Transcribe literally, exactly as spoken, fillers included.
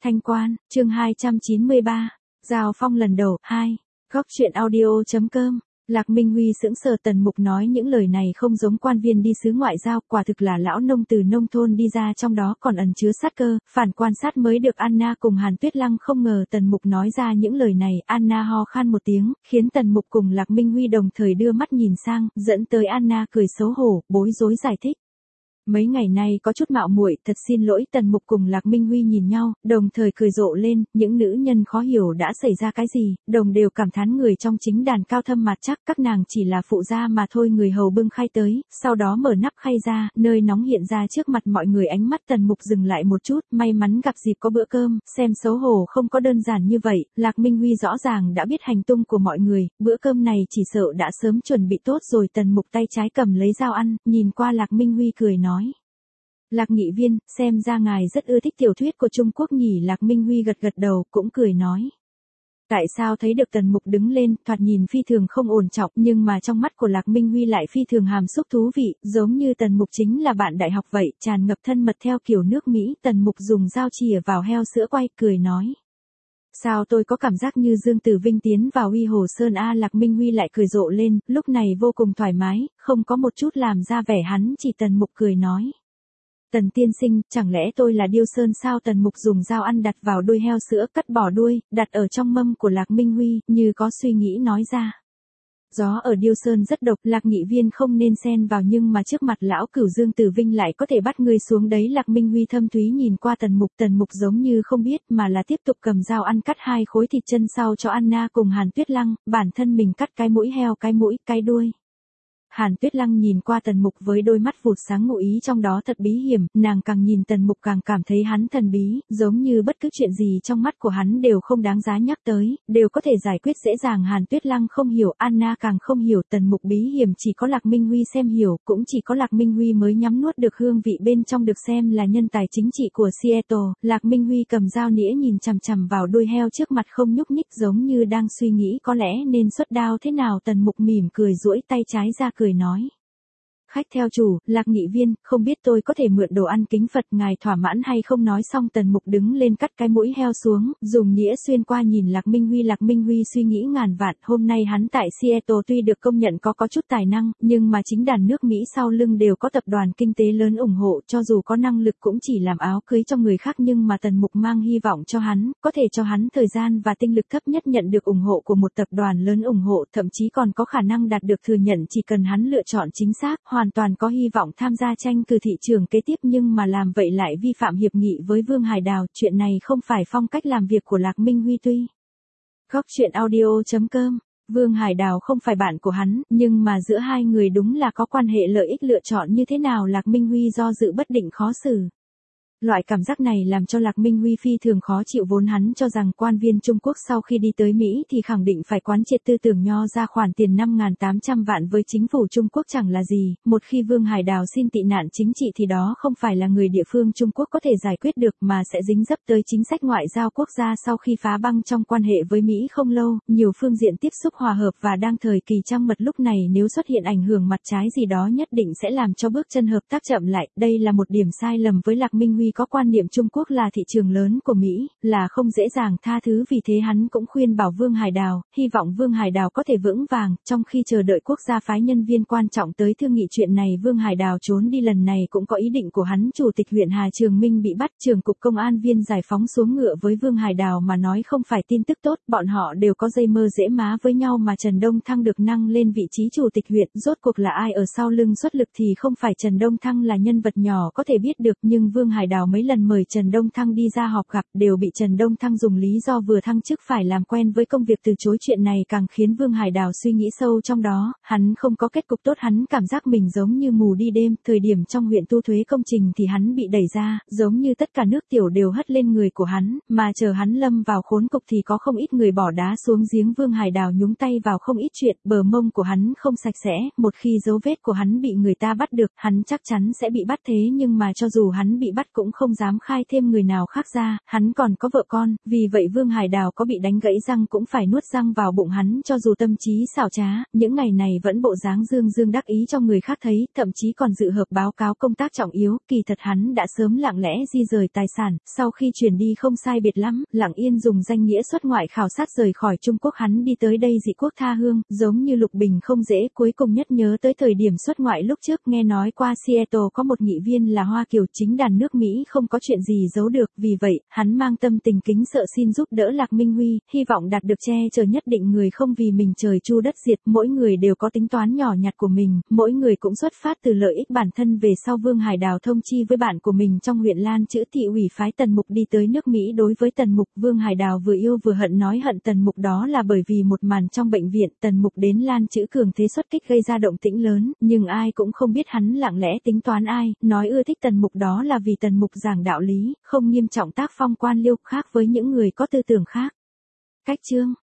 Thanh Quan, chương hai trăm chín mươi ba. Giao phong lần đầu, hai. Góc truyện audio.com. Lạc Minh Huy sững sờ. Tần Mục nói những lời này không giống quan viên đi sứ ngoại giao, quả thực là lão nông từ nông thôn đi ra, trong đó còn ẩn chứa sát cơ, phản quan sát mới được. Anna cùng Hàn Tuyết Lăng không ngờ Tần Mục nói ra những lời này. Anna ho khan một tiếng, khiến Tần Mục cùng Lạc Minh Huy đồng thời đưa mắt nhìn sang, dẫn tới Anna cười xấu hổ, bối rối giải thích. Mấy ngày nay có chút mạo muội, thật xin lỗi. Tần Mục cùng Lạc Minh Huy nhìn nhau, đồng thời cười rộ lên. Những nữ nhân khó hiểu đã xảy ra cái gì, đồng đều cảm thán người trong chính đàn cao thâm mặt chắc, các nàng chỉ là phụ gia mà thôi. Người hầu bưng khay tới, sau đó mở nắp khay ra, nơi nóng hiện ra trước mặt mọi người. Ánh mắt Tần Mục dừng lại một chút, may mắn gặp dịp có bữa cơm, xem xấu hổ không có đơn giản như vậy. Lạc Minh Huy rõ ràng đã biết hành tung của mọi người, bữa cơm này chỉ sợ đã sớm chuẩn bị tốt rồi. Tần Mục tay trái cầm lấy dao ăn, nhìn qua Lạc Minh Huy cười nói. Lạc nghị viên, xem ra ngài rất ưa thích tiểu thuyết của Trung Quốc nhỉ? Lạc Minh Huy gật gật đầu, cũng cười nói. Tại sao thấy được Tần Mục đứng lên, thoạt nhìn phi thường không ổn trọng, nhưng mà trong mắt của Lạc Minh Huy lại phi thường hàm xúc thú vị, giống như Tần Mục chính là bạn đại học vậy, tràn ngập thân mật theo kiểu nước Mỹ. Tần Mục dùng dao chìa vào heo sữa quay, cười nói. Sao tôi có cảm giác như Dương Tử Vinh tiến vào Uy Hồ Sơn a? Lạc Minh Huy lại cười rộ lên, lúc này vô cùng thoải mái, không có một chút làm ra vẻ hắn chỉ. Tần Mục cười nói. Tần tiên sinh, chẳng lẽ tôi là Điêu Sơn sao? Tần Mục dùng dao ăn đặt vào đuôi heo sữa, cắt bỏ đuôi, đặt ở trong mâm của Lạc Minh Huy, như có suy nghĩ nói ra. Gió ở Điêu Sơn rất độc, Lạc nghị viên không nên xen vào, nhưng mà trước mặt lão cửu Dương Tử Vinh lại có thể bắt người xuống đấy. Lạc Minh Huy thâm thúy nhìn qua Tần Mục, Tần Mục giống như không biết mà là tiếp tục cầm dao ăn, cắt hai khối thịt chân sau cho Anna cùng Hàn Tuyết Lăng, bản thân mình cắt cái mũi heo, cái mũi, cái đuôi. Hàn Tuyết Lăng nhìn qua Tần Mục với đôi mắt vụt sáng, ngụ ý trong đó thật bí hiểm, nàng càng nhìn Tần Mục càng cảm thấy hắn thần bí, giống như bất cứ chuyện gì trong mắt của hắn đều không đáng giá nhắc tới, đều có thể giải quyết dễ dàng. Hàn Tuyết Lăng không hiểu, Anna càng không hiểu. Tần Mục bí hiểm chỉ có Lạc Minh Huy xem hiểu, cũng chỉ có Lạc Minh Huy mới nhắm nuốt được hương vị bên trong, được xem là nhân tài chính trị của Seattle. Lạc Minh Huy cầm dao nĩa nhìn chằm chằm vào đuôi heo trước mặt không nhúc nhích, giống như đang suy nghĩ có lẽ nên xuất đao thế nào. Tần Mục mỉm cười duỗi tay trái ra cười nói. Khách theo chủ. Lạc nghị viên, không biết tôi có thể mượn đồ ăn kính Phật ngài thỏa mãn hay không? Nói xong Tần Mục đứng lên cắt cái mũi heo xuống, dùng nĩa xuyên qua nhìn Lạc Minh Huy. Lạc Minh Huy suy nghĩ ngàn vạn, hôm nay hắn tại Seattle tuy được công nhận có có chút tài năng, nhưng mà chính đàn nước Mỹ sau lưng đều có tập đoàn kinh tế lớn ủng hộ, cho dù có năng lực cũng chỉ làm áo cưới cho người khác. Nhưng mà Tần Mục mang hy vọng cho hắn, có thể cho hắn thời gian và tinh lực thấp nhất nhận được ủng hộ của một tập đoàn lớn ủng hộ, thậm chí còn có khả năng đạt được thừa nhận chỉ cần hắn lựa chọn chính xác, hoàn toàn có hy vọng tham gia tranh cử thị trường kế tiếp. Nhưng mà làm vậy lại vi phạm hiệp nghị với Vương Hải Đào, chuyện này không phải phong cách làm việc của Lạc Minh Huy. Tuy Góc truyện audio.com, Vương Hải Đào không phải bạn của hắn, nhưng mà giữa hai người đúng là có quan hệ lợi ích, lựa chọn như thế nào Lạc Minh Huy do dự bất định khó xử. Loại cảm giác này làm cho Lạc Minh Huy phi thường khó chịu, vốn hắn cho rằng quan viên Trung Quốc sau khi đi tới Mỹ thì khẳng định phải quán triệt tư tưởng nho ra khoản tiền năm nghìn tám trăm vạn với chính phủ Trung Quốc chẳng là gì, một khi Vương Hải Đào xin tị nạn chính trị thì đó không phải là người địa phương Trung Quốc có thể giải quyết được, mà sẽ dính dấp tới chính sách ngoại giao quốc gia. Sau khi phá băng trong quan hệ với Mỹ không lâu, nhiều phương diện tiếp xúc hòa hợp và đang thời kỳ trăng mật, lúc này nếu xuất hiện ảnh hưởng mặt trái gì đó nhất định sẽ làm cho bước chân hợp tác chậm lại. Đây là một điểm sai lầm với Lạc Minh Huy, có quan niệm Trung Quốc là thị trường lớn của Mỹ, là không dễ dàng tha thứ. Vì thế hắn cũng khuyên bảo Vương Hải Đào, hy vọng Vương Hải Đào có thể vững vàng. Trong khi chờ đợi quốc gia phái nhân viên quan trọng tới thương nghị chuyện này, Vương Hải Đào trốn đi. Lần này cũng có ý định của hắn. Chủ tịch huyện Hà Trường Minh bị bắt, trưởng cục công an viên giải phóng xuống ngựa. Với Vương Hải Đào mà nói không phải tin tức tốt, bọn họ đều có dây mơ dễ má với nhau. Mà Trần Đông Thăng được nâng lên vị trí chủ tịch huyện, rốt cuộc là ai ở sau lưng xuất lực thì không phải Trần Đông Thăng là nhân vật nhỏ có thể biết được. Nhưng Vương Hải Đào mấy lần mời Trần Đông Thăng đi ra họp gặp, đều bị Trần Đông Thăng dùng lý do vừa thăng chức phải làm quen với công việc từ chối. Chuyện này càng khiến Vương Hải Đào suy nghĩ sâu trong đó, hắn không có kết cục tốt, hắn cảm giác mình giống như mù đi đêm. Thời điểm trong huyện thu thuế công trình thì hắn bị đẩy ra, giống như tất cả nước tiểu đều hất lên người của hắn, mà chờ hắn lâm vào khốn cục thì có không ít người bỏ đá xuống giếng. Vương Hải Đào nhúng tay vào không ít chuyện, bờ mông của hắn không sạch sẽ, một khi dấu vết của hắn bị người ta bắt được, hắn chắc chắn sẽ bị bắt. Thế nhưng mà cho dù hắn bị bắt cũng không dám khai thêm người nào khác ra, hắn còn có vợ con, vì vậy Vương Hải Đào có bị đánh gãy răng cũng phải nuốt răng vào bụng hắn cho dù tâm trí xảo trá, những ngày này vẫn bộ dáng dương dương đắc ý cho người khác thấy, thậm chí còn dự họp báo cáo công tác trọng yếu, kỳ thật hắn đã sớm lặng lẽ di rời tài sản, sau khi chuyển đi không sai biệt lắm, lặng yên dùng danh nghĩa xuất ngoại khảo sát rời khỏi Trung Quốc hắn đi tới đây dị quốc tha hương, giống như Lục Bình không dễ, cuối cùng nhất nhớ tới thời điểm xuất ngoại lúc trước nghe nói qua Seattle có một nghị viên là Hoa Kiều, chính đàn nước Mỹ không có chuyện gì giấu được, vì vậy, hắn mang tâm tình kính sợ xin giúp đỡ Lạc Minh Huy, hy vọng đạt được che chở nhất định người không vì mình trời chu đất diệt, mỗi người đều có tính toán nhỏ nhặt của mình, mỗi người cũng xuất phát từ lợi ích bản thân. Về sau Vương Hải Đào thông chi với bạn của mình trong huyện Lan Chữ thị ủy phái Tần Mục đi tới nước Mỹ. Đối với Tần Mục, Vương Hải Đào vừa yêu vừa hận, nói hận Tần Mục đó là bởi vì một màn trong bệnh viện, Tần Mục đến Lan Chữ cường thế xuất kích gây ra động tĩnh lớn, nhưng ai cũng không biết hắn lặng lẽ tính toán ai, nói ưa thích Tần Mục đó là vì Tần Mục giảng đạo lý, không nghiêm trọng tác phong quan liêu, khác với những người có tư tưởng khác. Cách chương